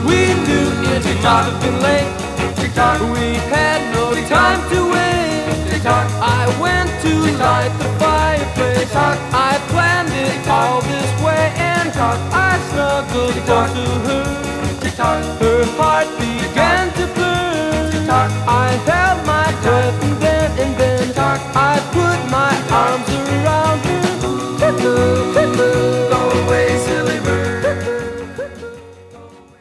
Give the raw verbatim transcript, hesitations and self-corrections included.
We knew it might have been late. We had no time to wait. I went to light the fireplace. I planned it all this way, and I snuggled close to her. Her heart